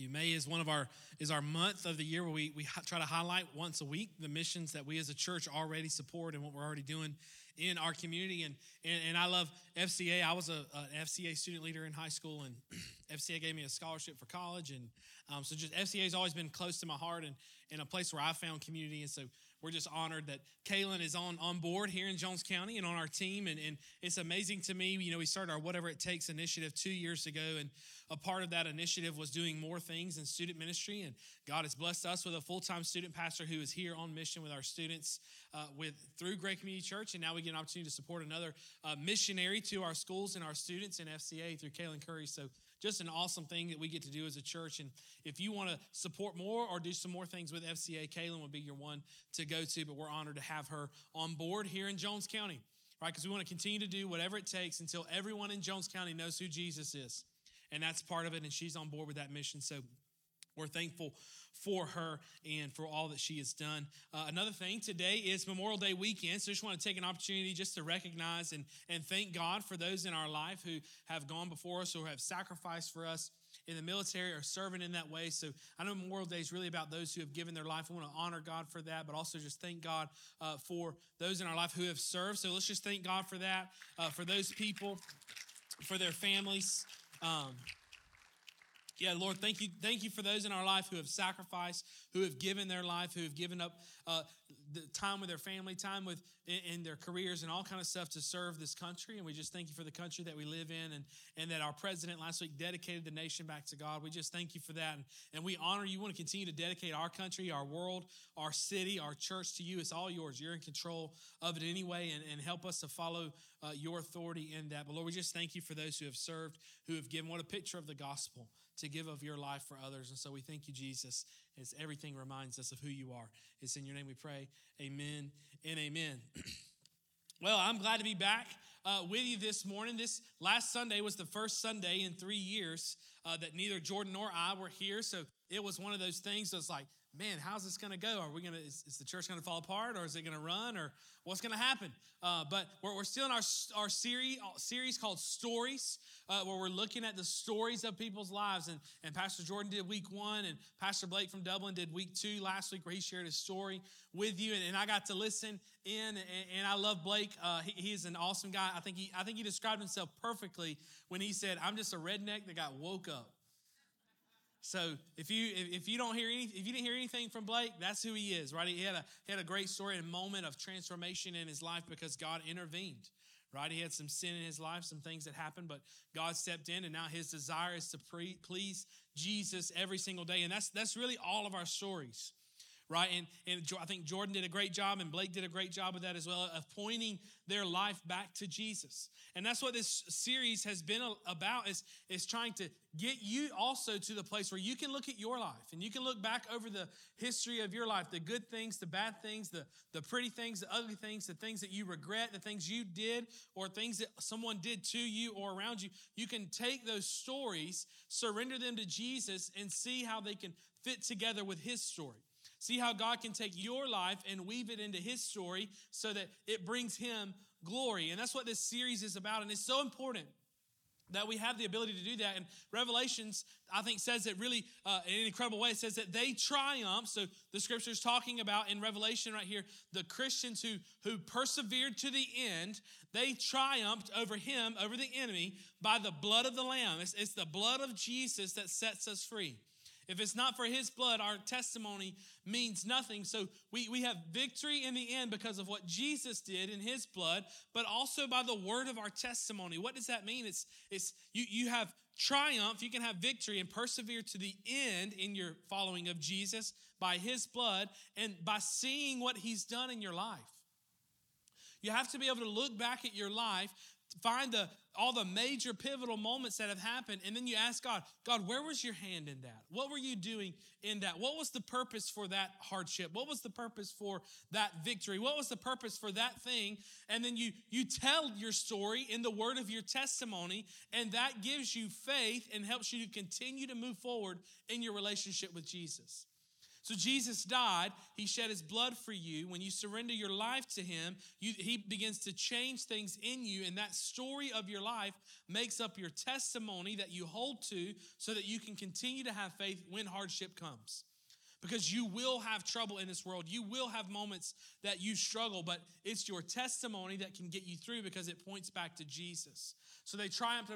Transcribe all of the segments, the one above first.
you. May is is our month of the year where we try to highlight once a week the missions that we as a church already support and what we're already doing in our community. And I love FCA. I was an FCA student leader in high school, and FCA gave me a scholarship for college. And so just FCA has always been close to my heart and a place where I found community. And so we're just honored that Kaylin is on board here in Jones County and on our team. And it's amazing to me. We started our Whatever It Takes initiative 2 years ago, and a part of that initiative was doing more things in student ministry. And God has blessed us with a full-time student pastor who is here on mission with our students through Great Community Church. And now we get an opportunity to support another missionary to our schools and our students in FCA through Kaylin Curry. So just an awesome thing that we get to do as a church. And if you want to support more or do some more things with FCA, Kaylin would be your one to go to. But we're honored to have her on board here in Jones County, right? Because we want to continue to do whatever it takes until everyone in Jones County knows who Jesus is. And that's part of it, and she's on board with that mission. So we're thankful for her and for all that she has done. Another thing, today is Memorial Day weekend, so I just want to take an opportunity just to recognize and thank God for those in our life who have gone before us or have sacrificed for us in the military or serving in that way. So I know Memorial Day is really about those who have given their life. I want to honor God for that, but also just thank God for those in our life who have served. So let's just thank God for that, for those people, for their families. Lord, thank you for those in our life who have sacrificed, who have given their life, who have given up the time with their family, time in their careers and all kind of stuff to serve this country. And we just thank you for the country that we live in, and that our president last week dedicated the nation back to God. We just thank you for that. And we honor you. We want to continue to dedicate our country, our world, our city, our church to you. It's all yours. You're in control of it anyway, and help us to follow your authority in that. But Lord, we just thank you for those who have served, who have given. What a picture of the gospel, to give of your life for others. And so we thank you, Jesus, as everything reminds us of who you are. It's in your name we pray. Amen and amen. Well, I'm glad to be back with you this morning. This last Sunday was the first Sunday in 3 years that neither Jordan nor I were here. So it was one of those things that's like, man, how's this going to go? Is the church going to fall apart, or is it going to run, or what's going to happen? But we're still in our series called Stories, where we're looking at the stories of people's lives. And Pastor Jordan did week 1, and Pastor Blake from Dublin did week 2 last week, where he shared his story with you. And I got to listen in, and I love Blake. He is an awesome guy. I think he described himself perfectly when he said, "I'm just a redneck that got woke up." So if you didn't hear anything from Blake, that's who he is, right? He had a great story, a moment of transformation in his life because God intervened, right? He had some sin in his life, some things that happened, but God stepped in, and now his desire is to please Jesus every single day. And that's really all of our stories, right? And I think Jordan did a great job, and Blake did a great job of that as well, of pointing their life back to Jesus. And that's what this series has been about, is trying to get you also to the place where you can look at your life, and you can look back over the history of your life, the good things, the bad things, the pretty things, the ugly things, the things that you regret, the things you did, or things that someone did to you or around you. You can take those stories, surrender them to Jesus, and see how they can fit together with his story. See how God can take your life and weave it into his story so that it brings him glory. And that's what this series is about. And it's so important that we have the ability to do that. And Revelations, I think, says it really in an incredible way. It says that they triumph. So the scripture is talking about in Revelation right here, the Christians who persevered to the end, they triumphed over the enemy, by the blood of the Lamb. It's the blood of Jesus that sets us free. If it's not for his blood, our testimony means nothing. So we have victory in the end because of what Jesus did in his blood, but also by the word of our testimony. What does that mean? It's you have triumph, you can have victory and persevere to the end in your following of Jesus by his blood and by seeing what he's done in your life. You have to be able to look back at your life, find all the major pivotal moments that have happened, and then you ask God, where was your hand in that? What were you doing in that? What was the purpose for that hardship? What was the purpose for that victory? What was the purpose for that thing? And then you tell your story in the word of your testimony, and that gives you faith and helps you to continue to move forward in your relationship with Jesus. So Jesus died. He shed his blood for you. When you surrender your life to him, he begins to change things in you. And that story of your life makes up your testimony that you hold to so that you can continue to have faith when hardship comes. Because you will have trouble in this world. You will have moments that you struggle, but it's your testimony that can get you through because it points back to Jesus. So they triumphed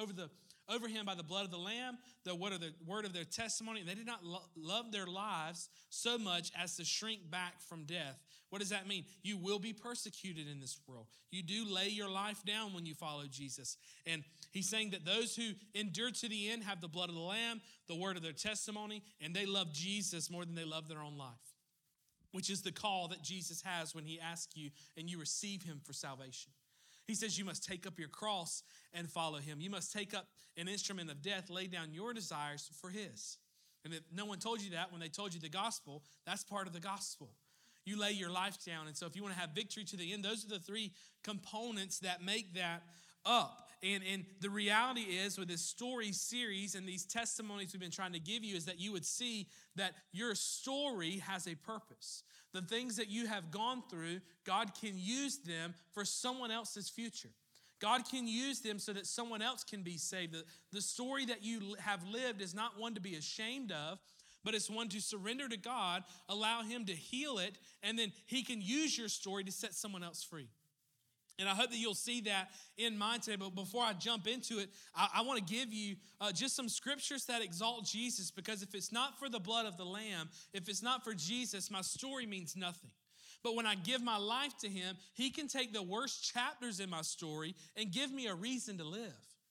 over him by the blood of the Lamb, the word of their testimony. And they did not love their lives so much as to shrink back from death. What does that mean? You will be persecuted in this world. You do lay your life down when you follow Jesus. And he's saying that those who endure to the end have the blood of the Lamb, the word of their testimony, and they love Jesus more than they love their own life, which is the call that Jesus has when he asks you and you receive him for salvation. He says you must take up your cross and follow him. You must take up an instrument of death, lay down your desires for his. And if no one told you that when they told you the gospel, that's part of the gospel. You lay your life down. And so if you want to have victory to the end, those are the three components that make that up. And the reality is with this story series and these testimonies we've been trying to give you is that you would see that your story has a purpose. The things that you have gone through, God can use them for someone else's future. God can use them so that someone else can be saved. The story that you have lived is not one to be ashamed of, but it's one to surrender to God, allow him to heal it, and then he can use your story to set someone else free. And I hope that you'll see that in mind today. But before I jump into it, I want to give you just some scriptures that exalt Jesus, because if it's not for the blood of the Lamb, if it's not for Jesus, my story means nothing. But when I give my life to him, he can take the worst chapters in my story and give me a reason to live.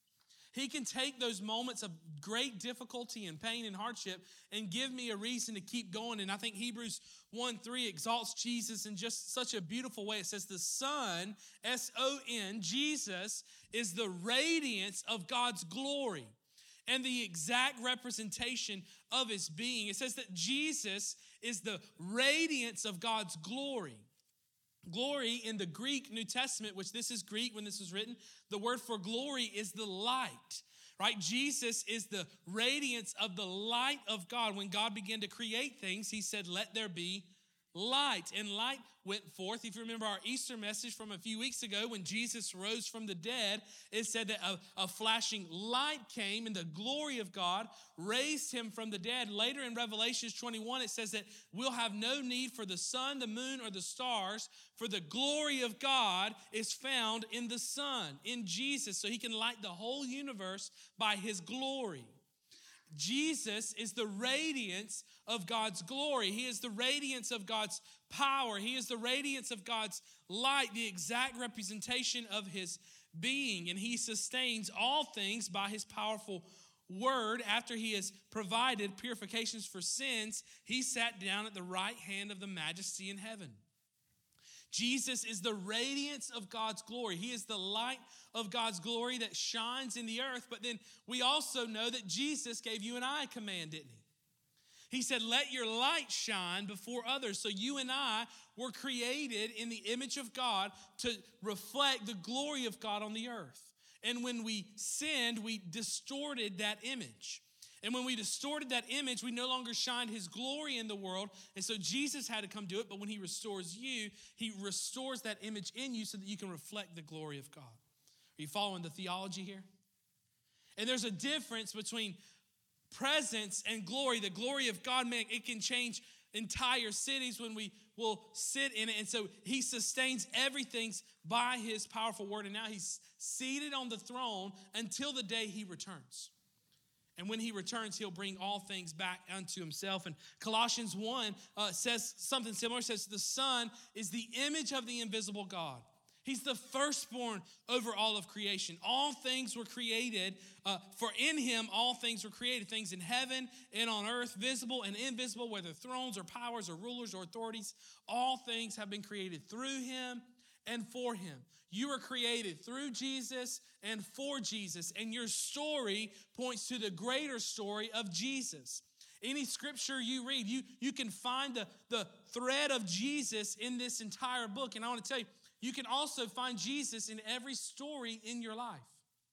He can take those moments of great difficulty and pain and hardship and give me a reason to keep going. And I think Hebrews 1:3 exalts Jesus in just such a beautiful way. It says the Son, S-O-N, Jesus, is the radiance of God's glory and the exact representation of his being. It says that Jesus is the radiance of God's glory. Glory in the Greek New Testament, which this is Greek when this was written, the word for glory is the light, right? Jesus is the radiance of the light of God. When God began to create things, he said, let there be light. And light went forth. If you remember our Easter message from a few weeks ago, when Jesus rose from the dead, it said that a flashing light came and the glory of God raised him from the dead. Later in Revelation 21, it says that we'll have no need for the sun, the moon, or the stars, for the glory of God is found in the Son, in Jesus, so he can light the whole universe by his glory. Jesus is the radiance of God's glory. He is the radiance of God's power. He is the radiance of God's light, the exact representation of his being. And he sustains all things by his powerful word. After he has provided purifications for sins, he sat down at the right hand of the majesty in heaven. Jesus is the radiance of God's glory. He is the light of God's glory that shines in the earth. But then we also know that Jesus gave you and I a command, didn't he? He said, let your light shine before others. So you and I were created in the image of God to reflect the glory of God on the earth. And when we sinned, we distorted that image. And when we distorted that image, we no longer shined his glory in the world. And so Jesus had to come do it. But when he restores you, he restores that image in you so that you can reflect the glory of God. Are you following the theology here? And there's a difference between presence and glory. The glory of God, man, it can change entire cities when we will sit in it. And so he sustains everything by his powerful word. And now he's seated on the throne until the day he returns. And when he returns, he'll bring all things back unto himself. And Colossians 1 says something similar. It says the Son is the image of the invisible God. He's the firstborn over all of creation. All things were created, for in him all things were created. Things in heaven and on earth, visible and invisible, whether thrones or powers or rulers or authorities. All things have been created through him and for him. You were created through Jesus and for Jesus. And your story points to the greater story of Jesus. Any scripture you read, you can find the thread of Jesus in this entire book. And I want to tell you, you can also find Jesus in every story in your life.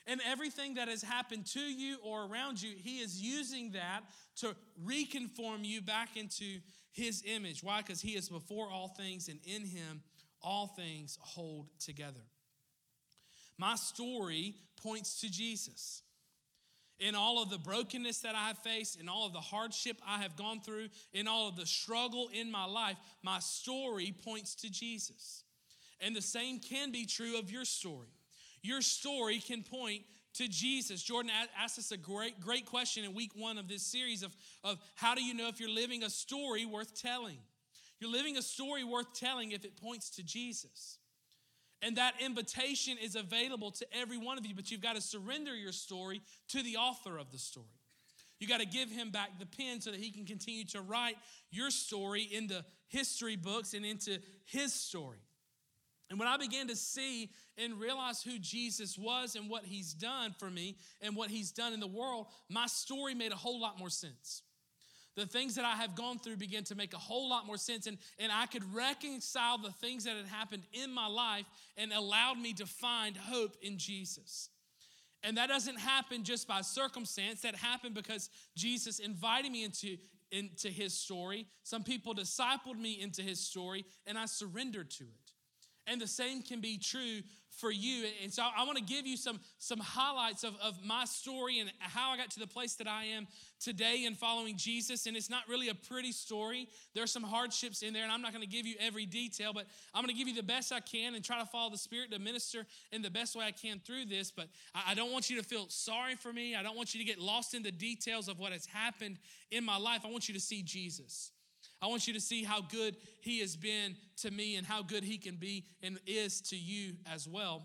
And everything that has happened to you or around you, he is using that to reconform you back into his image. Why? Because he is before all things, and in him all things hold together. My story points to Jesus. In all of the brokenness that I have faced, in all of the hardship I have gone through, in all of the struggle in my life, my story points to Jesus. And the same can be true of your story. Your story can point to Jesus. Jordan asked us a great question in week 1 of this series of how do you know if you're living a story worth telling? You're living a story worth telling if it points to Jesus. And that invitation is available to every one of you, but you've got to surrender your story to the author of the story. You got to give him back the pen so that he can continue to write your story in the history books and into his story. And when I began to see and realize who Jesus was and what he's done for me and what he's done in the world, my story made a whole lot more sense. The things that I have gone through began to make a whole lot more sense, and I could reconcile the things that had happened in my life and allowed me to find hope in Jesus. And that doesn't happen just by circumstance. That happened because Jesus invited me into his story. Some people discipled me into his story, and I surrendered to it. And the same can be true for you. And so I want to give you some highlights of my story and how I got to the place that I am today in following Jesus. And it's not really a pretty story. There are some hardships in there, and I'm not going to give you every detail, but I'm going to give you the best I can and try to follow the Spirit to minister in the best way I can through this. But I don't want you to feel sorry for me. I don't want you to get lost in the details of what has happened in my life. I want you to see Jesus. I want you to see how good he has been to me and how good he can be and is to you as well.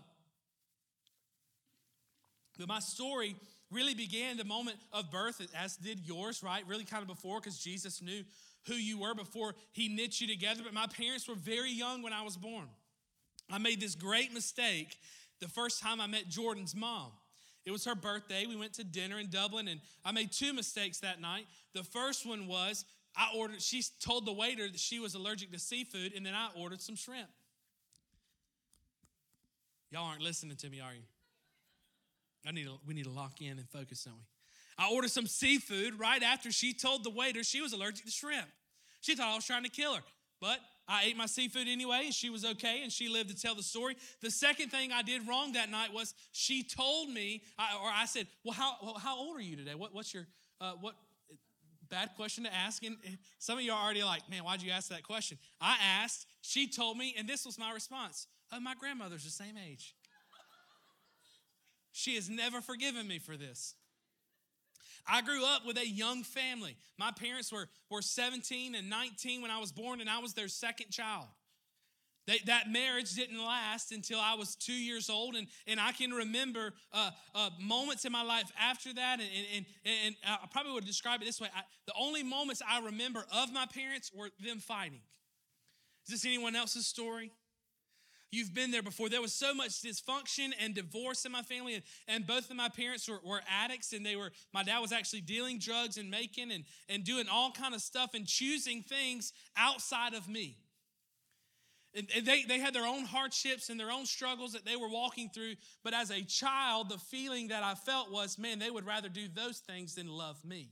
But my story really began the moment of birth, as did yours, right? Really kind of before, because Jesus knew who you were before he knit you together. But my parents were very young when I was born. I made this great mistake the first time I met Jordan's mom. It was her birthday. We went to dinner in Dublin, and I made 2 mistakes that night. The first one was she told the waiter that she was allergic to seafood, and then I ordered some shrimp. Y'all aren't listening to me, are you? We need to lock in and focus, don't we? I ordered some seafood right after she told the waiter she was allergic to shrimp. She thought I was trying to kill her, but I ate my seafood anyway, and she was okay, and she lived to tell the story. The second thing I did wrong that night was she told me, I said, well, how old are you today? What's your, bad question to ask, and some of you are already like, man, why'd you ask that question? I asked, she told me, and this was my response. Oh, my grandmother's the same age. She has never forgiven me for this. I grew up with a young family. My parents were 17 and 19 when I was born, and I was their second child. That marriage didn't last until I was 2 years old, and I can remember moments in my life after that, and I probably would describe it this way. The only moments I remember of my parents were them fighting. Is this anyone else's story? You've been there before. There was so much dysfunction and divorce in my family, and both of my parents were addicts, and my dad was actually dealing drugs and making and doing all kind of stuff and choosing things outside of me. And they had their own hardships and their own struggles that they were walking through. But as a child, the feeling that I felt was, man, they would rather do those things than love me.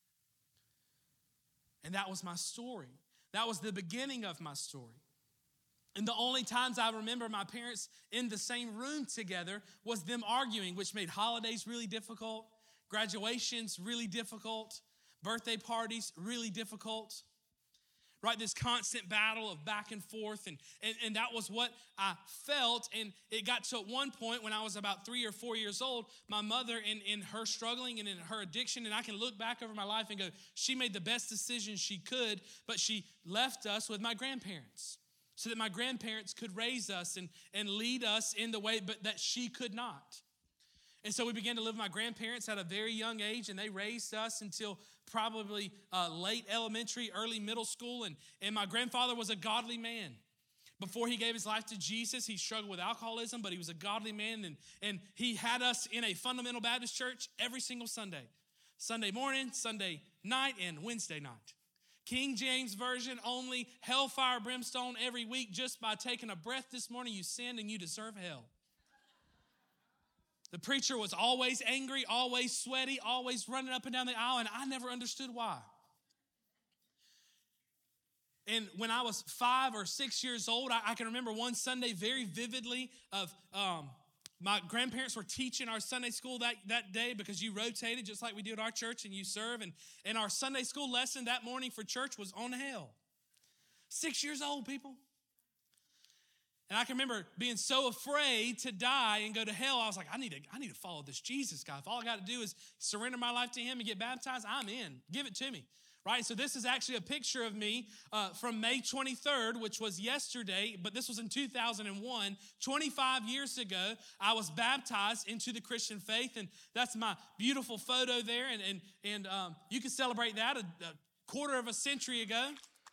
And that was my story. That was the beginning of my story. And the only times I remember my parents in the same room together was them arguing, which made holidays really difficult, graduations really difficult, birthday parties really difficult. Right, this constant battle of back and forth, and that was what I felt. And it got to one point when I was about 3 or 4 years old, my mother in her struggling and in her addiction, and I can look back over my life and go, she made the best decision she could, but she left us with my grandparents so that my grandparents could raise us and lead us in the way but that she could not. And so we began to live with my grandparents at a very young age, and they raised us until probably late elementary, early middle school. And my grandfather was a godly man. Before he gave his life to Jesus, he struggled with alcoholism, but he was a godly man. And he had us in a fundamental Baptist church every single Sunday. Sunday morning, Sunday night, and Wednesday night. King James Version only, hellfire, brimstone every week. Just by taking a breath this morning, you sinned and you deserve hell. The preacher was always angry, always sweaty, always running up and down the aisle, and I never understood why. And when I was 5 or 6 years old, I can remember one Sunday very vividly of my grandparents were teaching our Sunday school that day because you rotated just like we do at our church and you serve. And our Sunday school lesson that morning for church was on hell. 6 years old, people. And I can remember being so afraid to die and go to hell. I was like, I need to follow this Jesus guy. If all I got to do is surrender my life to him and get baptized, I'm in. Give it to me. Right, so this is actually a picture of me from May 23rd, which was yesterday, but this was in 2001. 25 years ago, I was baptized into the Christian faith, and that's my beautiful photo there, and you can celebrate that a quarter of a century ago.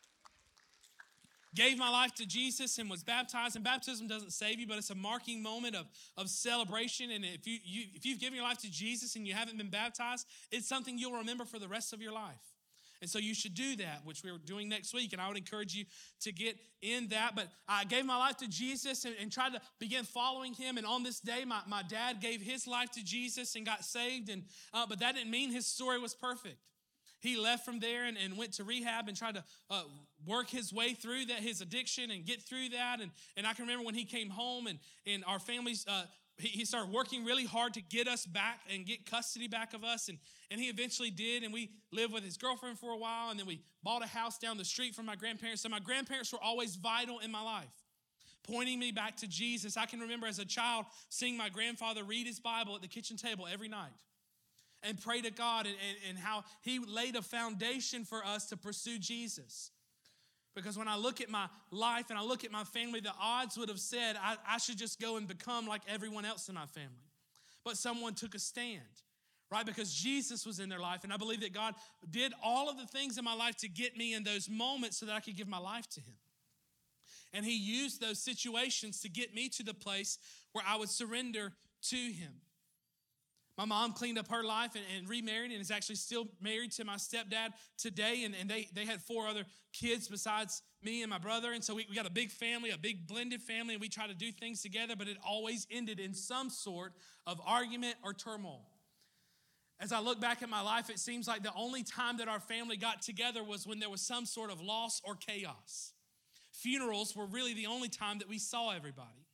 Gave my life to Jesus and was baptized, and baptism doesn't save you, but it's a marking moment of celebration, and if you've given your life to Jesus and you haven't been baptized, it's something you'll remember for the rest of your life. And so you should do that, which we're doing next week. And I would encourage you to get in that. But I gave my life to Jesus and tried to begin following him. And on this day, my dad gave his life to Jesus and got saved. But that didn't mean his story was perfect. He left from there and went to rehab and tried to work his way through his addiction and get through that. And I can remember when he came home and our families, he started working really hard to get us back and get custody back of us. And he eventually did. And we lived with his girlfriend for a while. And then we bought a house down the street from my grandparents. So my grandparents were always vital in my life, pointing me back to Jesus. I can remember as a child seeing my grandfather read his Bible at the kitchen table every night and pray to God and how he laid a foundation for us to pursue Jesus. Because when I look at my life and I look at my family, the odds would have said I should just go and become like everyone else in my family. But someone took a stand, right? Because Jesus was in their life. And I believe that God did all of the things in my life to get me in those moments so that I could give my life to him. And he used those situations to get me to the place where I would surrender to him. My mom cleaned up her life and remarried and is actually still married to my stepdad today. And they had 4 other kids besides me and my brother. And so we got a big family, a big blended family, and we try to do things together, but it always ended in some sort of argument or turmoil. As I look back at my life, it seems like the only time that our family got together was when there was some sort of loss or chaos. Funerals were really the only time that we saw everybody.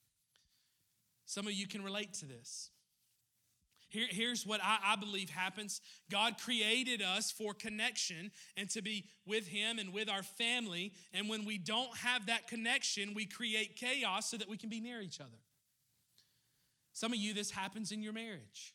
Some of you can relate to this. Here's what I believe happens. God created us for connection and to be with him and with our family. And when we don't have that connection, we create chaos so that we can be near each other. Some of you, this happens in your marriage.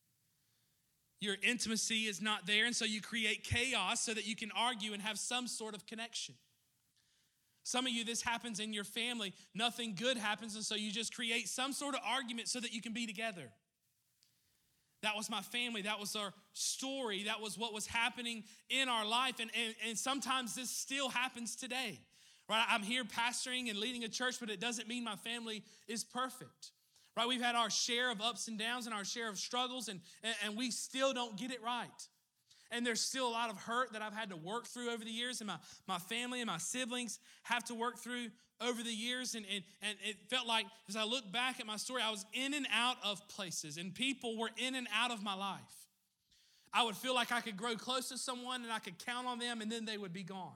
Your intimacy is not there, and so you create chaos so that you can argue and have some sort of connection. Some of you, this happens in your family. Nothing good happens, and so you just create some sort of argument so that you can be together. That was my family. That was our story. That was what was happening in our life. And sometimes this still happens today. Right? I'm here pastoring and leading a church, but it doesn't mean my family is perfect. Right? We've had our share of ups and downs and our share of struggles, and we still don't get it right. And there's still a lot of hurt that I've had to work through over the years, and my family and my siblings have to work through over the years. And it felt like, as I look back at my story, I was in and out of places, and people were in and out of my life. I would feel like I could grow close to someone, and I could count on them, and then they would be gone.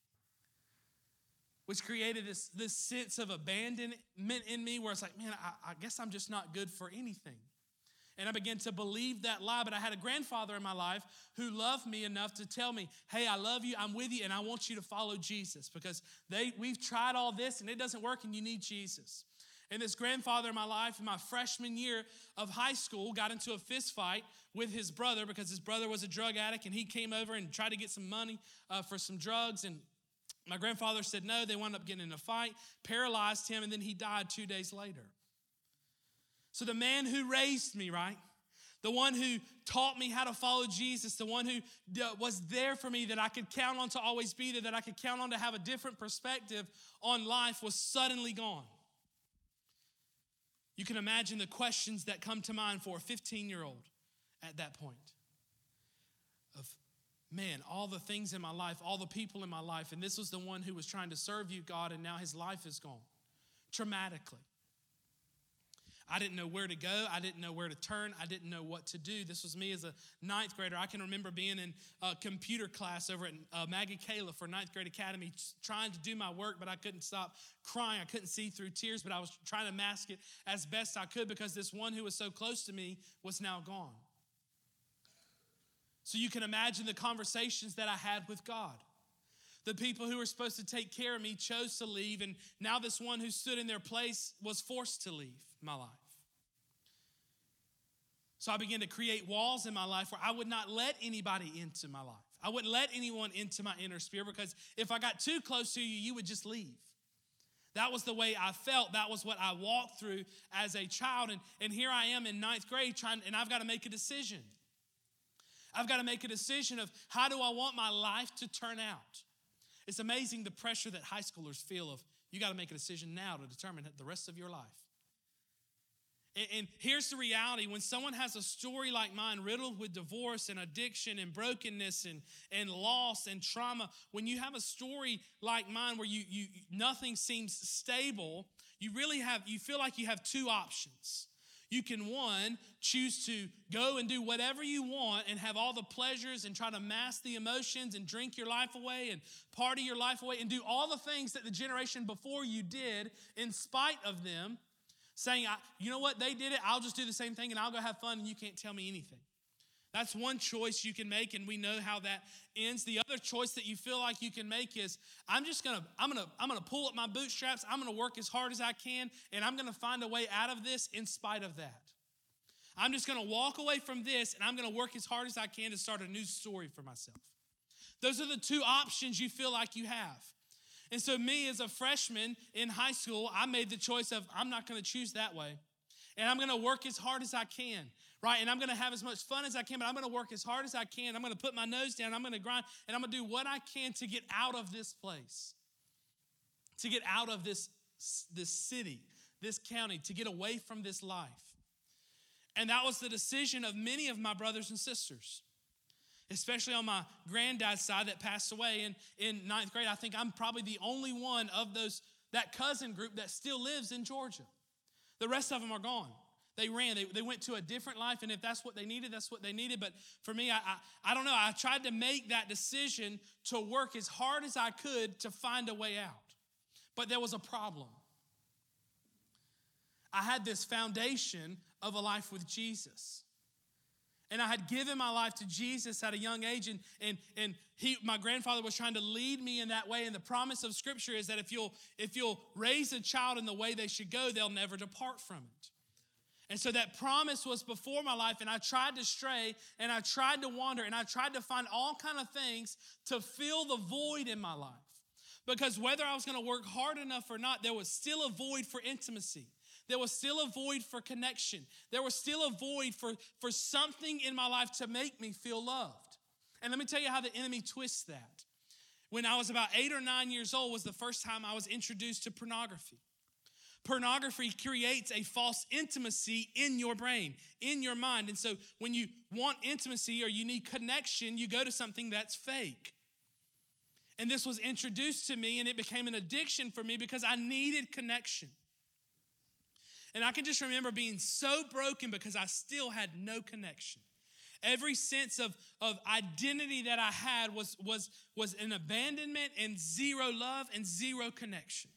Which created this sense of abandonment in me where it's like, man, I guess I'm just not good for anything. And I began to believe that lie, but I had a grandfather in my life who loved me enough to tell me, hey, I love you, I'm with you, and I want you to follow Jesus because we've tried all this and it doesn't work and you need Jesus. And this grandfather in my life, in my freshman year of high school, got into a fist fight with his brother because his brother was a drug addict, and he came over and tried to get some money for some drugs, and my grandfather said no. They wound up getting in a fight, paralyzed him, and then he died 2 days later. So the man who raised me, right? The one who taught me how to follow Jesus, the one who was there for me that I could count on to always be there, that I could count on to have a different perspective on life, was suddenly gone. You can imagine the questions that come to mind for a 15-year-old at that point. Of, man, all the things in my life, all the people in my life, and this was the one who was trying to serve you, God, and now his life is gone, traumatically. I didn't know where to go. I didn't know where to turn. I didn't know what to do. This was me as a ninth grader. I can remember being in a computer class over at Maggie Kayla for Ninth Grade Academy, trying to do my work, but I couldn't stop crying. I couldn't see through tears, but I was trying to mask it as best I could because this one who was so close to me was now gone. So you can imagine the conversations that I had with God. The people who were supposed to take care of me chose to leave, and now this one who stood in their place was forced to leave my life. So I began to create walls in my life where I would not let anybody into my life. I wouldn't let anyone into my inner sphere because if I got too close to you, you would just leave. That was the way I felt. That was what I walked through as a child. And here I am in ninth grade and I've got to make a decision. I've got to make a decision of how do I want my life to turn out? It's amazing the pressure that high schoolers feel of you got to make a decision now to determine the rest of your life. And here's the reality. When someone has a story like mine, riddled with divorce and addiction and brokenness and loss and trauma, when you have a story like mine where you nothing seems stable, you feel like you have two options. You can, one, choose to go and do whatever you want and have all the pleasures and try to mask the emotions and drink your life away and party your life away and do all the things that the generation before you did in spite of them, saying, you know what, they did it, I'll just do the same thing and I'll go have fun and you can't tell me anything. That's one choice you can make, and we know how that ends. The other choice that you feel like you can make is, I'm gonna pull up my bootstraps, I'm gonna work as hard as I can, and I'm gonna find a way out of this in spite of that. I'm just gonna walk away from this, and I'm gonna work as hard as I can to start a new story for myself. Those are the two options you feel like you have. And so me as a freshman in high school, I made the choice of, I'm not gonna choose that way. And I'm gonna work as hard as I can, right? And I'm gonna have as much fun as I can, but I'm gonna work as hard as I can. I'm gonna put my nose down, I'm gonna grind, and I'm gonna do what I can to get out of this place, to get out of this city, this county, to get away from this life. And that was the decision of many of my brothers and sisters, especially on my granddad's side that passed away in ninth grade. I think I'm probably the only one of that cousin group that still lives in Georgia. The rest of them are gone. They ran. They went to a different life, and if that's what they needed, that's what they needed. But for me, I don't know. I tried to make that decision to work as hard as I could to find a way out. But there was a problem. I had this foundation of a life with Jesus. And I had given my life to Jesus at a young age, and my grandfather was trying to lead me in that way. And the promise of Scripture is that if you'll raise a child in the way they should go, they'll never depart from it. And so that promise was before my life, and I tried to stray, and I tried to wander, and I tried to find all kind of things to fill the void in my life. Because whether I was going to work hard enough or not, there was still a void for intimacy. There was still a void for connection. There was still a void for something in my life to make me feel loved. And let me tell you how the enemy twists that. When I was about 8 or 9 years old was the first time I was introduced to pornography. Pornography creates a false intimacy in your brain, in your mind. And so when you want intimacy or you need connection, you go to something that's fake. And this was introduced to me, and it became an addiction for me because I needed connection. And I can just remember being so broken because I still had no connection. Every sense of identity that I had was an abandonment and zero love and zero connection.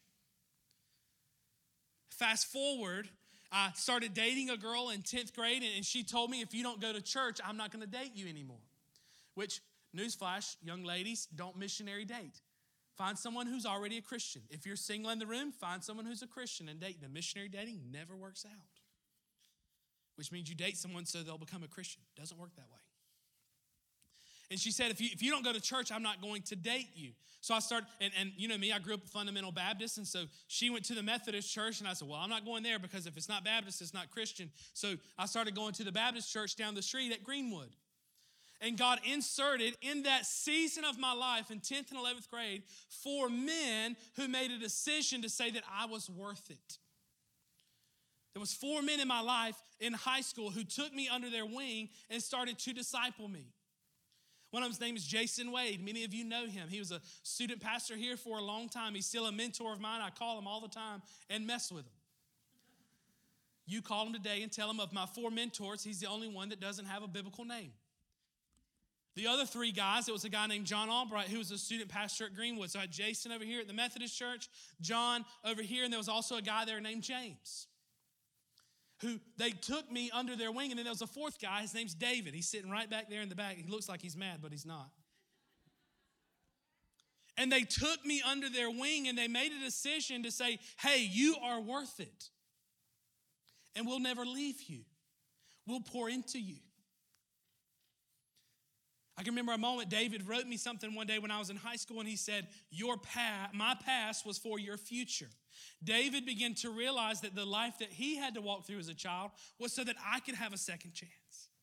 Fast forward, I started dating a girl in 10th grade, and she told me, if you don't go to church, I'm not going to date you anymore. Which, newsflash, young ladies, don't missionary date. Find someone who's already a Christian. If you're single in the room, find someone who's a Christian and date them. Missionary dating never works out. Which means you date someone so they'll become a Christian. Doesn't work that way. And she said, if you don't go to church, I'm not going to date you. So I started, and you know me, I grew up a fundamental Baptist, and so she went to the Methodist church, and I said, well, I'm not going there because if it's not Baptist, it's not Christian. So I started going to the Baptist church down the street at Greenwood. And God inserted in that season of my life in 10th and 11th grade 4 men who made a decision to say that I was worth it. There was 4 men in my life in high school who took me under their wing and started to disciple me. One of them's name is Jason Wade. Many of you know him. He was a student pastor here for a long time. He's still a mentor of mine. I call him all the time and mess with him. You call him today and tell him of my 4 mentors, he's the only one that doesn't have a biblical name. The other 3 guys, it was a guy named John Albright who was a student pastor at Greenwood. So I had Jason over here at the Methodist Church, John over here, and there was also a guy there named James, who they took me under their wing. And then there was a 4th guy, his name's David. He's sitting right back there in the back. He looks like he's mad, but he's not. And they took me under their wing and they made a decision to say, hey, you are worth it. And we'll never leave you. We'll pour into you. I can remember a moment David wrote me something one day when I was in high school, and he said, my past was for your future. David began to realize that the life that he had to walk through as a child was so that I could have a second chance.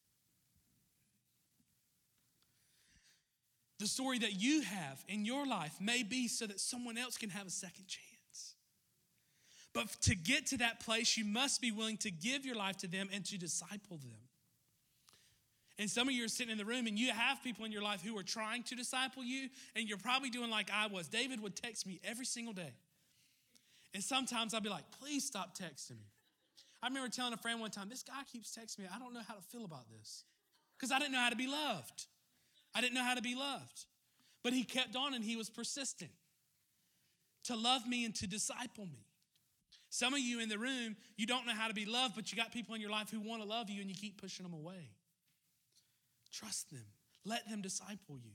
The story that you have in your life may be so that someone else can have a second chance. But to get to that place, you must be willing to give your life to them and to disciple them. And some of you are sitting in the room and you have people in your life who are trying to disciple you, and you're probably doing like I was. David would text me every single day. And sometimes I'd be like, please stop texting me. I remember telling a friend one time, this guy keeps texting me. I don't know how to feel about this. Because I didn't know how to be loved. I didn't know how to be loved. But he kept on and he was persistent to love me and to disciple me. Some of you in the room, you don't know how to be loved, but you got people in your life who want to love you and you keep pushing them away. Trust them. Let them disciple you.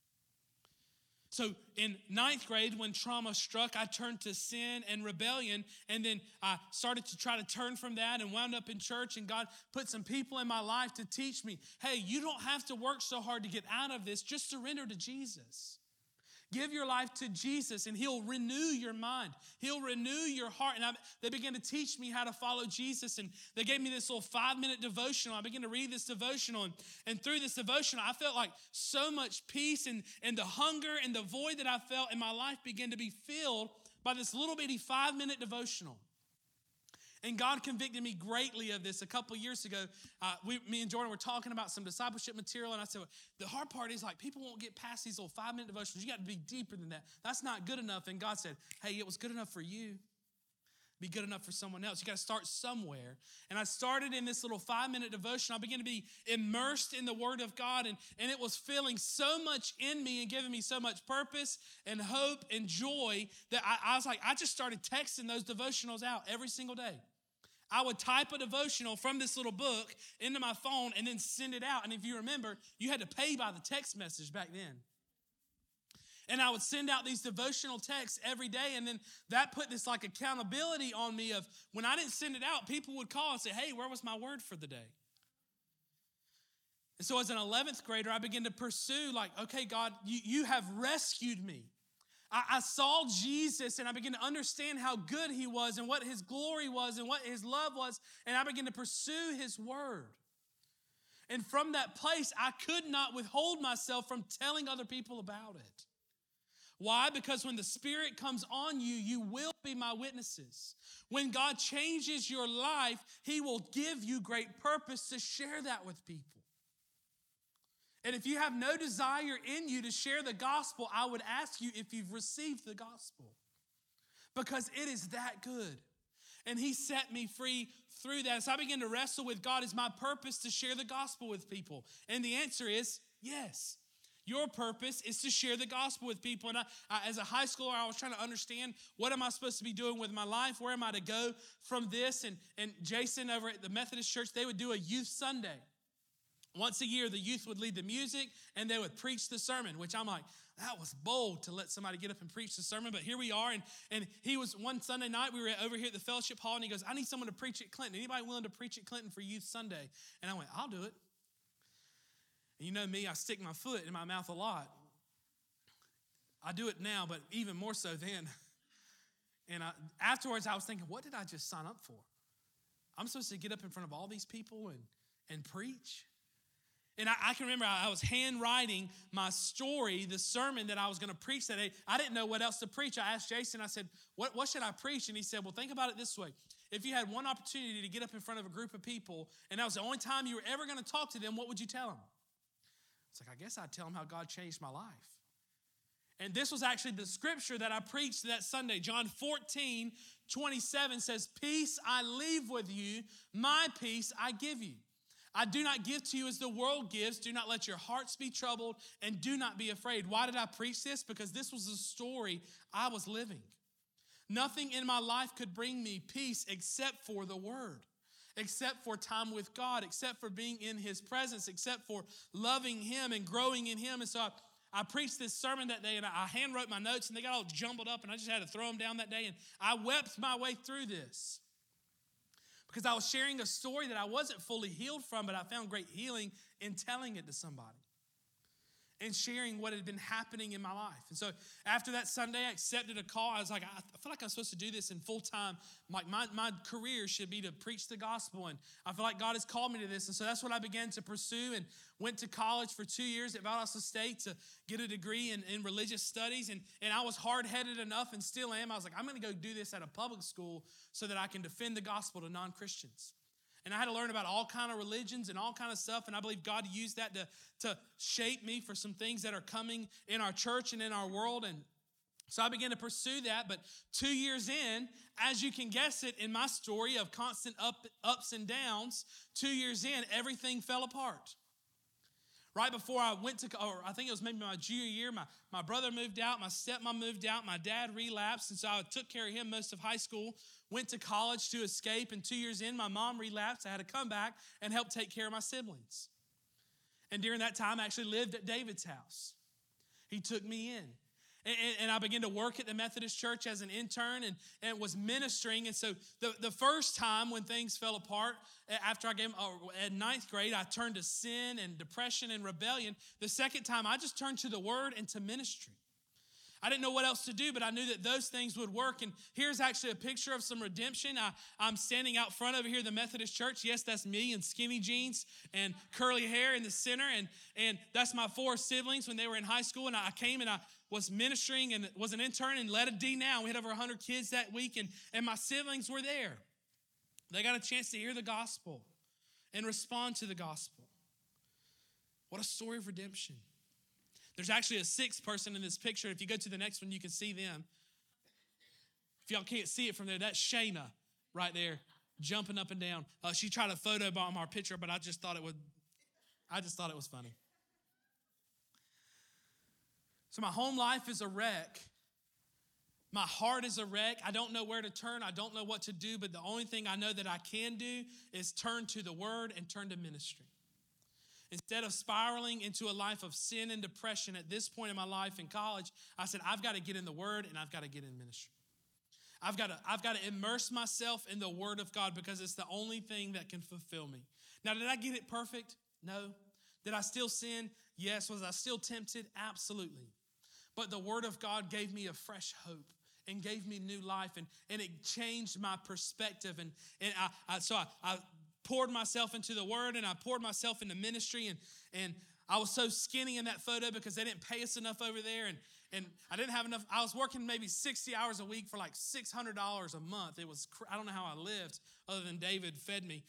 So in 9th grade, when trauma struck, I turned to sin and rebellion, and then I started to try to turn from that and wound up in church, and God put some people in my life to teach me, hey, you don't have to work so hard to get out of this. Just surrender to Jesus. Give your life to Jesus, and he'll renew your mind. He'll renew your heart. And they began to teach me how to follow Jesus, and they gave me this little 5-minute devotional. I began to read this devotional, and through this devotional, I felt like so much peace, and the hunger and the void that I felt in my life began to be filled by this little bitty 5-minute devotional. And God convicted me greatly of this a couple years ago. Me and Jordan were talking about some discipleship material, and I said, well, the hard part is like people won't get past these little 5-minute devotions. You got to be deeper than that. That's not good enough. And God said, hey, it was good enough for you. Be good enough for someone else. You got to start somewhere. And I started in this little 5-minute devotion. I began to be immersed in the Word of God, and it was filling so much in me and giving me so much purpose and hope and joy that I was like, I just started texting those devotionals out every single day. I would type a devotional from this little book into my phone and then send it out. And if you remember, you had to pay by the text message back then. And I would send out these devotional texts every day, and then that put this like accountability on me of when I didn't send it out, people would call and say, hey, where was my word for the day? And so as an 11th grader, I began to pursue like, okay, God, you have rescued me. I saw Jesus, and I began to understand how good he was and what his glory was and what his love was, and I began to pursue his word. And from that place, I could not withhold myself from telling other people about it. Why? Because when the Spirit comes on you, you will be my witnesses. When God changes your life, he will give you great purpose to share that with people. And if you have no desire in you to share the gospel, I would ask you if you've received the gospel. Because it is that good. And he set me free through that. So I began to wrestle with God, is my purpose to share the gospel with people? And the answer is yes. Your purpose is to share the gospel with people. And as a high schooler, I was trying to understand, what am I supposed to be doing with my life? Where am I to go from this? And Jason over at the Methodist Church, they would do a youth Sunday. Once a year, the youth would lead the music and they would preach the sermon, which I'm like, that was bold to let somebody get up and preach the sermon. But here we are. And he was one Sunday night, we were over here at the fellowship hall, and he goes, I need someone to preach at Clinton. Anybody willing to preach at Clinton for Youth Sunday? And I went, I'll do it. And you know me, I stick my foot in my mouth a lot. I do it now, but even more so then. And afterwards, I was thinking, what did I just sign up for? I'm supposed to get up in front of all these people and preach? And I can remember I was handwriting my story, the sermon that I was going to preach that day. I didn't know what else to preach. I asked Jason, I said, what should I preach? And he said, well, think about it this way. If you had one opportunity to get up in front of a group of people, and that was the only time you were ever going to talk to them, what would you tell them? It's like, I guess I'd tell them how God changed my life. And this was actually the scripture that I preached that Sunday. John 14:27 says, "Peace I leave with you, my peace I give you. I do not give to you as the world gives. Do not let your hearts be troubled and do not be afraid." Why did I preach this? Because this was the story I was living. Nothing in my life could bring me peace except for the Word, except for time with God, except for being in His presence, except for loving Him and growing in Him. And so I preached this sermon that day, and I hand wrote my notes, and they got all jumbled up, and I just had to throw them down that day. And I wept my way through this because I was sharing a story that I wasn't fully healed from, but I found great healing in telling it to somebody and sharing what had been happening in my life. And so after that Sunday, I accepted a call. I was like, I feel like I'm supposed to do this in full time. Like my career should be to preach the gospel. And I feel like God has called me to this. And so that's what I began to pursue, and went to college for 2 years at Valdosta State to get a degree in religious studies. And I was hard-headed enough, and still am. I was like, I'm going to go do this at a public school so that I can defend the gospel to non-Christians. And I had to learn about all kind of religions and all kind of stuff. And I believe God used that to shape me for some things that are coming in our church and in our world. And so I began to pursue that. But 2 years in, as you can guess it, in my story of constant ups and downs, 2 years in, everything fell apart. Right before I went to, or I think it was maybe my junior year, my brother moved out, my stepmom moved out, my dad relapsed, and so I took care of him most of high school, went to college to escape, and 2 years in, my mom relapsed. I had to come back and help take care of my siblings. And during that time, I actually lived at David's house. He took me in. And I began to work at the Methodist Church as an intern and was ministering. And so the first time when things fell apart, after I gave at ninth grade, I turned to sin and depression and rebellion. The second time, I just turned to the Word and to ministry. I didn't know what else to do, but I knew that those things would work. And here's actually a picture of some redemption. I'm standing out front over here, the Methodist Church. Yes, that's me in skinny jeans and curly hair in the center. And that's my 4 siblings when they were in high school. And I came and I was ministering and was an intern and led a D now. We had over 100 kids that week, and my siblings were there. They got a chance to hear the gospel and respond to the gospel. What a story of redemption. There's actually a 6th person in this picture. If you go to the next one, you can see them. If y'all can't see it from there, that's Shayna right there, jumping up and down. She tried to photobomb our picture, but I just thought it was funny. So my home life is a wreck. My heart is a wreck. I don't know where to turn. I don't know what to do, but the only thing I know that I can do is turn to the Word and turn to ministry. Instead of spiraling into a life of sin and depression at this point in my life in college, I said, I've got to get in the Word and I've got to get in ministry. I've got to immerse myself in the Word of God because it's the only thing that can fulfill me. Now, did I get it perfect? No. Did I still sin? Yes. Was I still tempted? Absolutely. But the Word of God gave me a fresh hope and gave me new life, and it changed my perspective. And I poured myself into the Word, and I poured myself into ministry, and I was so skinny in that photo because they didn't pay us enough over there, and I didn't have enough. I was working maybe 60 hours a week for like $600 a month. It was, I don't know how I lived other than David fed me.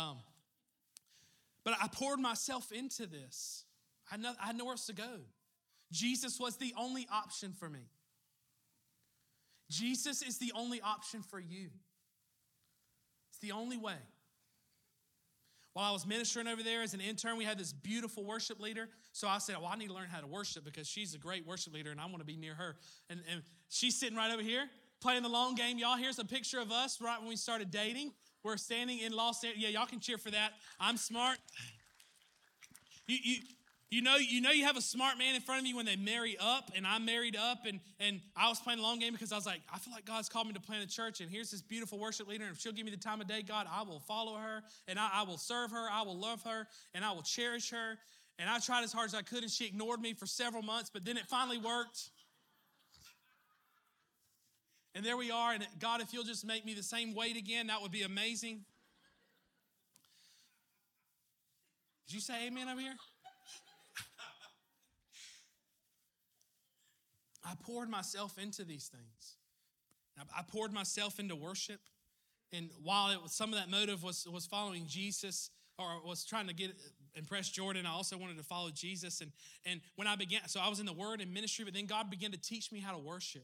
But I poured myself into this. I had nowhere else to go. Jesus was the only option for me. Jesus is the only option for you. It's the only way. While I was ministering over there as an intern, we had this beautiful worship leader. So I said, well, I need to learn how to worship because she's a great worship leader and I want to be near her. And she's sitting right over here playing the long game. Y'all, here's a picture of us right when we started dating. We're standing in Los Angeles. Yeah, y'all can cheer for that. I'm smart. You know you have a smart man in front of you when they marry up, and I married up, and I was playing a long game because I was like, I feel like God's called me to plant a church, and here's this beautiful worship leader, and if she'll give me the time of day, God, I will follow her, and I will serve her, I will love her, and I will cherish her. And I tried as hard as I could, and she ignored me for several months, but then it finally worked. And there we are, and God, if you'll just make me the same weight again, that would be amazing. Did you say amen over here? I poured myself into these things. I poured myself into worship. And while some of that motive was following Jesus or was trying to get impress Jordan. I also wanted to follow Jesus. And when I began, so I was in the word and ministry, but then God began to teach me how to worship.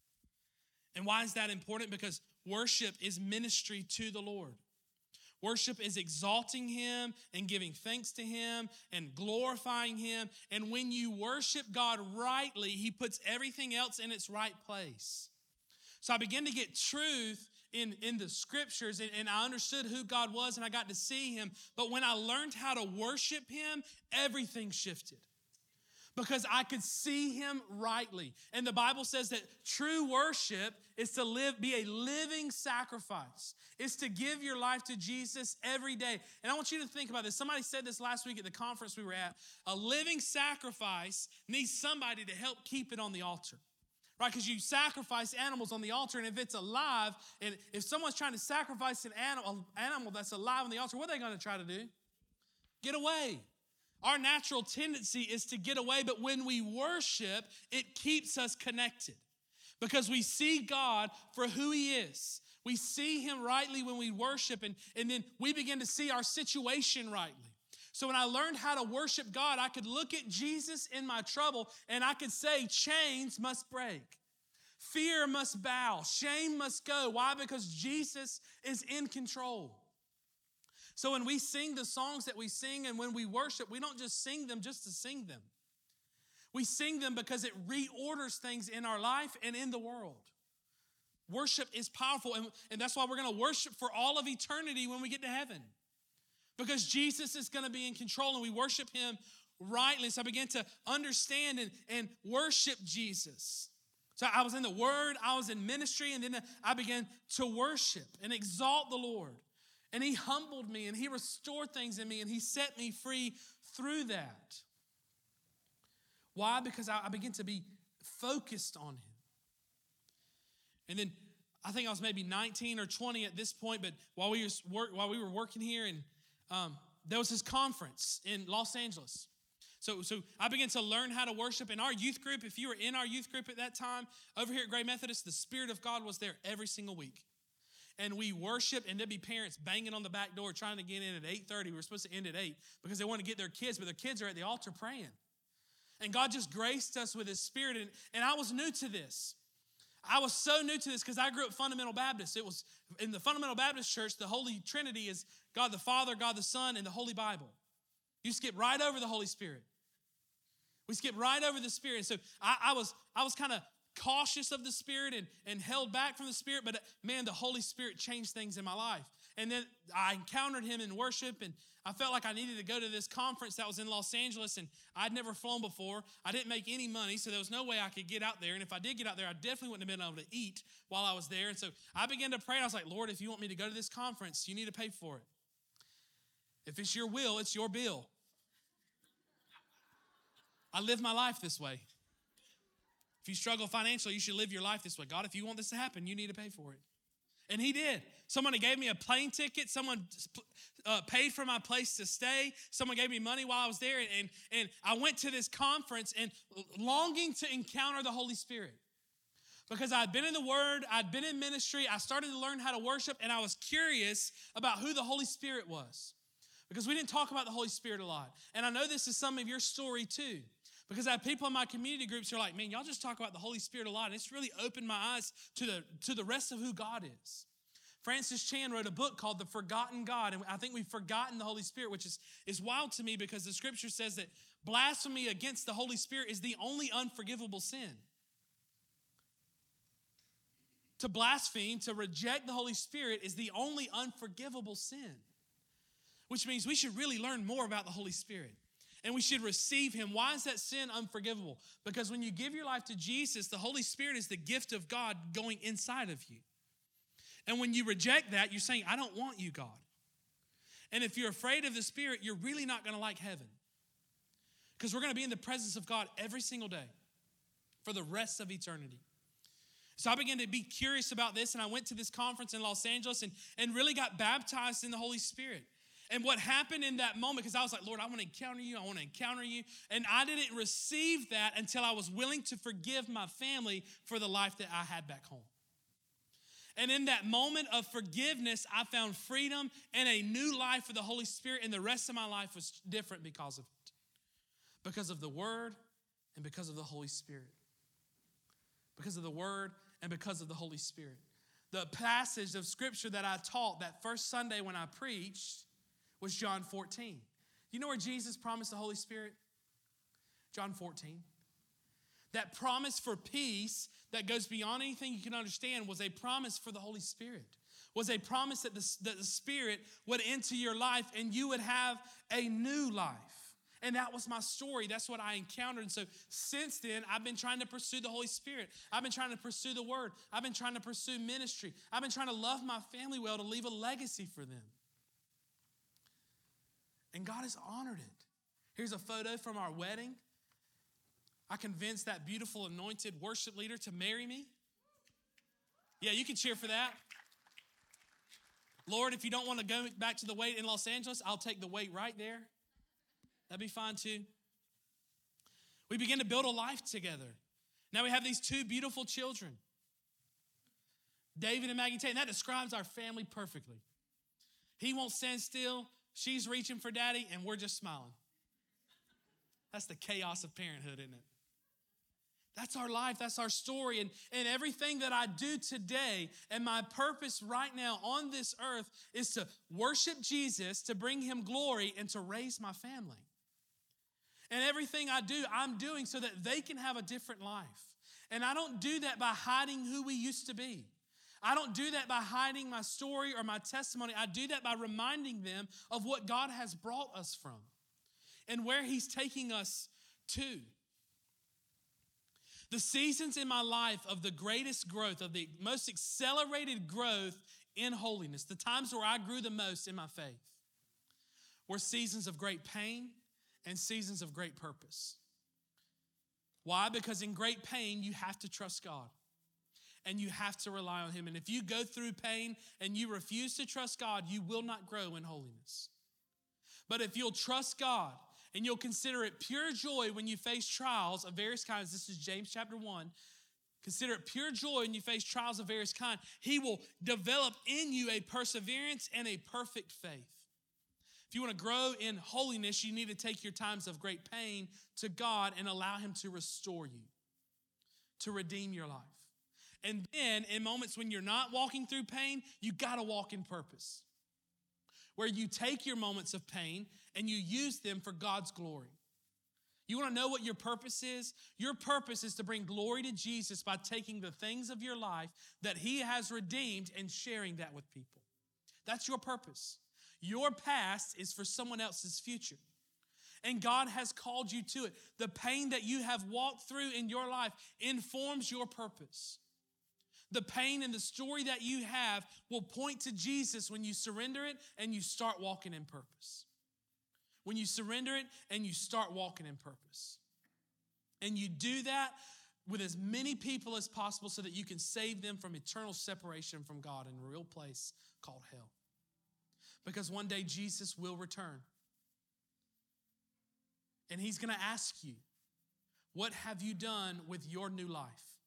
And why is that important? Because worship is ministry to the Lord. Worship is exalting him and giving thanks to him and glorifying him. And when you worship God rightly, he puts everything else in its right place. So I began to get truth in the scriptures, and I understood who God was, and I got to see him. But when I learned how to worship him, everything shifted. Because I could see him rightly. And the Bible says that true worship is to be a living sacrifice. It's to give your life to Jesus every day. And I want you to think about this. Somebody said this last week at the conference we were at. A living sacrifice needs somebody to help keep it on the altar. Right? Because you sacrifice animals on the altar, and if it's alive, and if someone's trying to sacrifice an animal that's alive on the altar, what are they going to try to do? Get away. Our natural tendency is to get away, but when we worship, it keeps us connected because we see God for who he is. We see him rightly when we worship, and then we begin to see our situation rightly. So when I learned how to worship God, I could look at Jesus in my trouble, and I could say, chains must break. Fear must bow. Shame must go. Why? Because Jesus is in control. So when we sing the songs that we sing and when we worship, we don't just sing them just to sing them. We sing them because it reorders things in our life and in the world. Worship is powerful, and that's why we're going to worship for all of eternity when we get to heaven. Because Jesus is going to be in control, and we worship him rightly. So I began to understand and worship Jesus. So I was in the word, I was in ministry, and then I began to worship and exalt the Lord. And he humbled me, and he restored things in me, and he set me free through that. Why? Because I began to be focused on him. And then I think I was maybe 19 or 20 at this point, but while we were working here, and there was this conference in Los Angeles. So I began to learn how to worship. In our youth group, if you were in our youth group at that time, over here at Gray Methodist, the Spirit of God was there every single week. And we worship, and there'd be parents banging on the back door trying to get in at 8:30. We were supposed to end at 8 because they want to get their kids, but their kids are at the altar praying. And God just graced us with his Spirit, and I was new to this. I was so new to this because I grew up Fundamental Baptist. It was in the Fundamental Baptist Church, the Holy Trinity is God the Father, God the Son, and the Holy Bible. You skip right over the Holy Spirit. We skip right over the Spirit. So I was kind of cautious of the Spirit and held back from the Spirit, but man, the Holy Spirit changed things in my life. And then I encountered him in worship, and I felt like I needed to go to this conference that was in Los Angeles, and I'd never flown before. I didn't make any money, so there was no way I could get out there. And if I did get out there, I definitely wouldn't have been able to eat while I was there. And so I began to pray, and I was like, Lord, if you want me to go to this conference, you need to pay for it. If it's your will, it's your bill. I live my life this way. If you struggle financially, you should live your life this way. God, if you want this to happen, you need to pay for it. And he did. Somebody gave me a plane ticket. Someone paid for my place to stay. Someone gave me money while I was there. And I went to this conference and longing to encounter the Holy Spirit. Because I'd been in the Word, I'd been in ministry, I started to learn how to worship, and I was curious about who the Holy Spirit was. Because we didn't talk about the Holy Spirit a lot. And I know this is some of your story too. Because I have people in my community groups who are like, man, y'all just talk about the Holy Spirit a lot. And it's really opened my eyes to the rest of who God is. Francis Chan wrote a book called The Forgotten God. And I think we've forgotten the Holy Spirit, which is wild to me because the scripture says that blasphemy against the Holy Spirit is the only unforgivable sin. To blaspheme, to reject the Holy Spirit is the only unforgivable sin. Which means we should really learn more about the Holy Spirit. And we should receive him. Why is that sin unforgivable? Because when you give your life to Jesus, the Holy Spirit is the gift of God going inside of you. And when you reject that, you're saying, I don't want you, God. And if you're afraid of the Spirit, you're really not going to like heaven. Because we're going to be in the presence of God every single day for the rest of eternity. So I began to be curious about this, and I went to this conference in Los Angeles and really got baptized in the Holy Spirit. And what happened in that moment, because I was like, Lord, I want to encounter you. I want to encounter you. And I didn't receive that until I was willing to forgive my family for the life that I had back home. And in that moment of forgiveness, I found freedom and a new life with the Holy Spirit, and the rest of my life was different because of it. Because of the Word and because of the Holy Spirit. Because of the Word and because of the Holy Spirit. The passage of Scripture that I taught that first Sunday when I preached was John 14. You know where Jesus promised the Holy Spirit? John 14. That promise for peace that goes beyond anything you can understand was a promise for the Holy Spirit. Was a promise that the Spirit would enter your life and you would have a new life. And that was my story. That's what I encountered. And so since then, I've been trying to pursue the Holy Spirit. I've been trying to pursue the Word. I've been trying to pursue ministry. I've been trying to love my family well, to leave a legacy for them. And God has honored it. Here's a photo from our wedding. I convinced that beautiful anointed worship leader to marry me. Yeah, you can cheer for that. Lord, if you don't want to go back to the wait in Los Angeles, I'll take the wait right there. That'd be fine too. We begin to build a life together. Now we have these two beautiful children, David and Maggie Tate, and that describes our family perfectly. He won't stand still. She's reaching for daddy, and we're just smiling. That's the chaos of parenthood, isn't it? That's our life. That's our story. And everything that I do today and my purpose right now on this earth is to worship Jesus, to bring him glory, and to raise my family. And everything I do, I'm doing so that they can have a different life. And I don't do that by hiding who we used to be. I don't do that by hiding my story or my testimony. I do that by reminding them of what God has brought us from and where he's taking us to. The seasons in my life of the greatest growth, of the most accelerated growth in holiness, the times where I grew the most in my faith, were seasons of great pain and seasons of great purpose. Why? Because in great pain, you have to trust God and you have to rely on him. And if you go through pain and you refuse to trust God, you will not grow in holiness. But if you'll trust God and you'll consider it pure joy when you face trials of various kinds, this is James chapter 1, consider it pure joy when you face trials of various kinds, he will develop in you a perseverance and a perfect faith. If you want to grow in holiness, you need to take your times of great pain to God and allow him to restore you, to redeem your life. And then in moments when you're not walking through pain, you got to walk in purpose, where you take your moments of pain and you use them for God's glory. You want to know what your purpose is? Your purpose is to bring glory to Jesus by taking the things of your life that he has redeemed and sharing that with people. That's your purpose. Your past is for someone else's future. And God has called you to it. The pain that you have walked through in your life informs your purpose. The pain and the story that you have will point to Jesus when you surrender it and you start walking in purpose. When you surrender it and you start walking in purpose. And you do that with as many people as possible so that you can save them from eternal separation from God in a real place called hell. Because one day Jesus will return. And he's going to ask you, what have you done with your new life?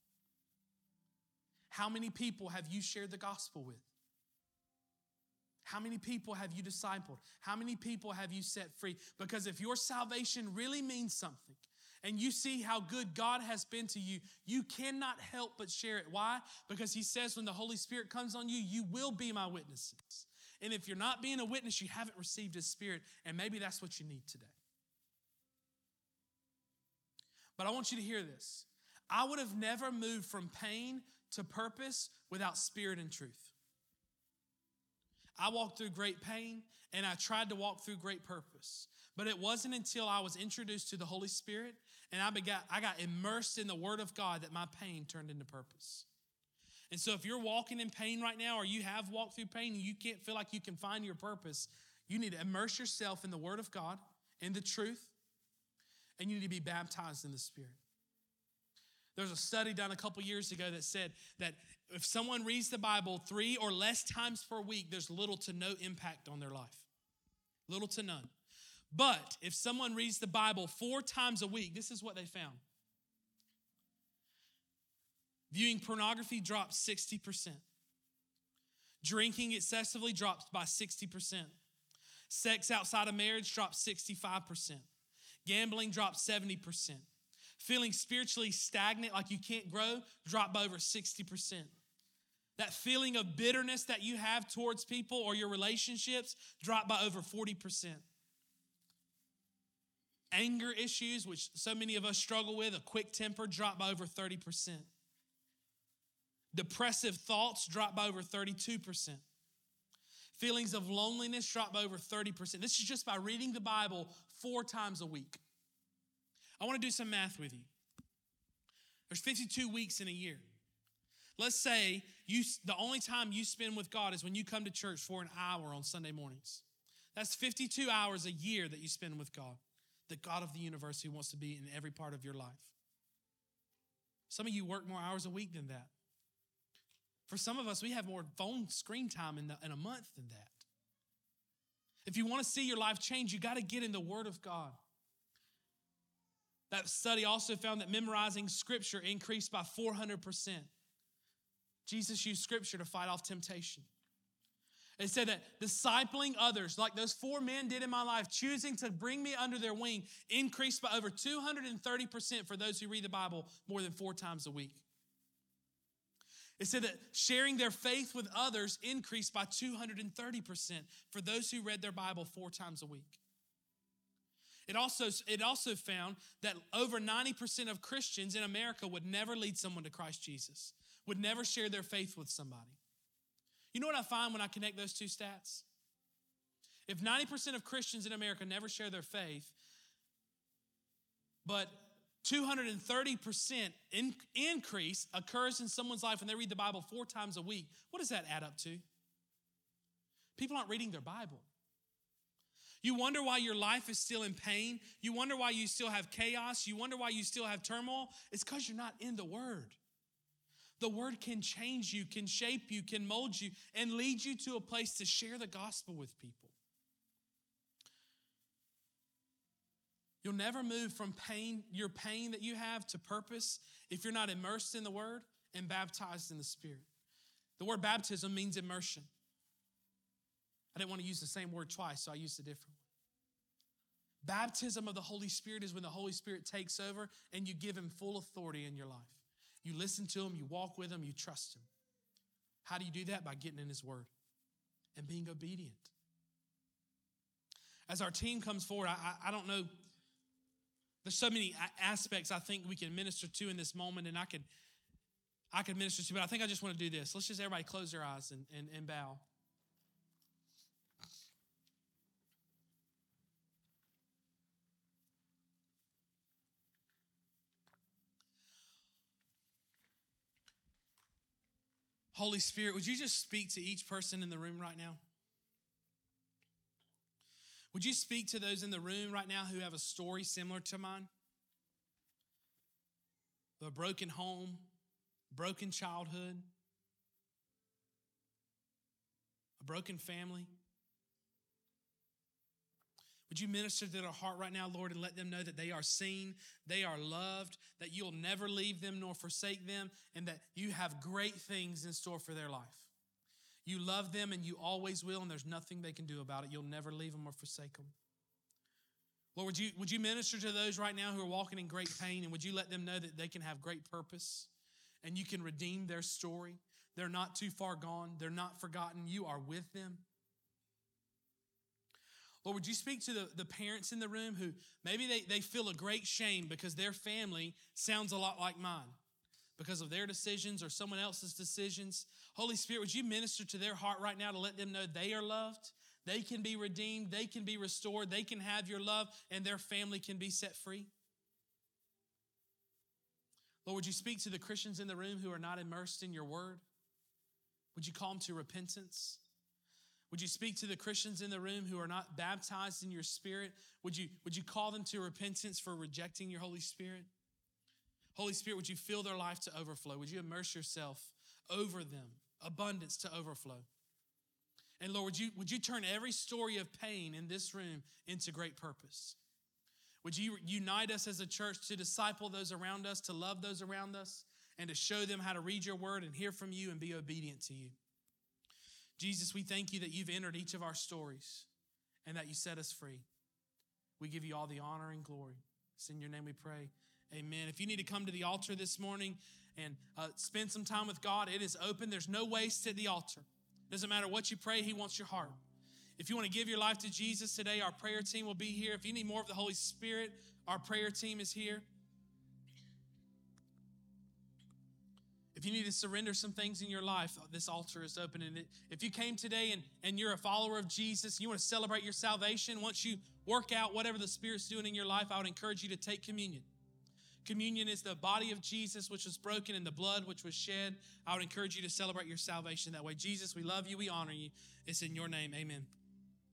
How many people have you shared the gospel with? How many people have you discipled? How many people have you set free? Because if your salvation really means something and you see how good God has been to you, you cannot help but share it. Why? Because he says when the Holy Spirit comes on you, you will be my witnesses. And if you're not being a witness, you haven't received his Spirit, and maybe that's what you need today. But I want you to hear this. I would have never moved from pain to purpose without spirit and truth. I walked through great pain, and I tried to walk through great purpose. But it wasn't until I was introduced to the Holy Spirit and I got immersed in the Word of God that my pain turned into purpose. And so if you're walking in pain right now, or you have walked through pain and you can't feel like you can find your purpose, you need to immerse yourself in the Word of God, in the truth, and you need to be baptized in the Spirit. There's a study done a couple years ago that said that if someone reads the Bible 3 or less times per week, there's little to no impact on their life. Little to none. But if someone reads the Bible 4 times a week, this is what they found. Viewing pornography dropped 60%. Drinking excessively drops by 60%. Sex outside of marriage drops 65%. Gambling drops 70%. Feeling spiritually stagnant, like you can't grow, drop by over 60%. That feeling of bitterness that you have towards people or your relationships drop by over 40%. Anger issues, which so many of us struggle with, a quick temper, drop by over 30%. Depressive thoughts drop by over 32%. Feelings of loneliness drop by over 30%. This is just by reading the Bible 4 times a week. I want to do some math with you. There's 52 weeks in a year. Let's say the only time you spend with God is when you come to church for an hour on Sunday mornings. That's 52 hours a year that you spend with God, the God of the universe who wants to be in every part of your life. Some of you work more hours a week than that. For some of us, we have more phone screen time in a month than that. If you want to see your life change, you got to get in the Word of God. That study also found that memorizing Scripture increased by 400%. Jesus used Scripture to fight off temptation. It said that discipling others, like those 4 men did in my life, choosing to bring me under their wing, increased by over 230% for those who read the Bible more than 4 times a week. It said that sharing their faith with others increased by 230% for those who read their Bible 4 times a week. It also found that over 90% of Christians in America would never lead someone to Christ Jesus, would never share their faith with somebody. You know what I find when I connect those 2 stats? If 90% of Christians in America never share their faith, but 230% increase occurs in someone's life when they read the Bible 4 times a week, what does that add up to? People aren't reading their Bible. You wonder why your life is still in pain. You wonder why you still have chaos. You wonder why you still have turmoil. It's because you're not in the Word. The Word can change you, can shape you, can mold you, and lead you to a place to share the gospel with people. You'll never move from your pain that you have to purpose if you're not immersed in the Word and baptized in the Spirit. The word baptism means immersion. I didn't want to use the same word twice, so I used a different one. Baptism of the Holy Spirit is when the Holy Spirit takes over and you give Him full authority in your life. You listen to Him, you walk with Him, you trust Him. How do you do that? By getting in His Word and being obedient. As our team comes forward, I don't know, there's so many aspects I think we can minister to in this moment, and I could minister to, but I think I just want to do this. Let's just everybody close their eyes and bow. Holy Spirit, would you just speak to each person in the room right now? Would you speak to those in the room right now who have a story similar to mine? A broken home, broken childhood, a broken family. Would you minister to their heart right now, Lord, and let them know that they are seen, they are loved, that you'll never leave them nor forsake them, and that you have great things in store for their life. You love them and you always will, and there's nothing they can do about it. You'll never leave them or forsake them. Lord, would you minister to those right now who are walking in great pain, and would you let them know that they can have great purpose and you can redeem their story? They're not too far gone. They're not forgotten. You are with them. Lord, would you speak to the parents in the room who maybe they feel a great shame because their family sounds a lot like mine because of their decisions or someone else's decisions. Holy Spirit, would you minister to their heart right now to let them know they are loved, they can be redeemed, they can be restored, they can have your love, and their family can be set free? Lord, would you speak to the Christians in the room who are not immersed in your word? Would you call them to repentance? Would you speak to the Christians in the room who are not baptized in your Spirit? Would you call them to repentance for rejecting your Holy Spirit? Holy Spirit, would you fill their life to overflow? Would you immerse yourself over them, abundance to overflow? And Lord, would you turn every story of pain in this room into great purpose? Would you unite us as a church to disciple those around us, to love those around us, and to show them how to read your word and hear from you and be obedient to you? Jesus, we thank you that you've entered each of our stories and that you set us free. We give you all the honor and glory. It's in your name we pray. Amen. If you need to come to the altar this morning and spend some time with God, it is open. There's no waste at the altar. Doesn't matter what you pray, he wants your heart. If you want to give your life to Jesus today, our prayer team will be here. If you need more of the Holy Spirit, our prayer team is here. If you need to surrender some things in your life, this altar is open. And if you came today and you're a follower of Jesus, you want to celebrate your salvation, once you work out whatever the Spirit's doing in your life, I would encourage you to take communion. Communion is the body of Jesus, which was broken, and the blood, which was shed. I would encourage you to celebrate your salvation that way. Jesus, we love you. We honor you. It's in your name. Amen.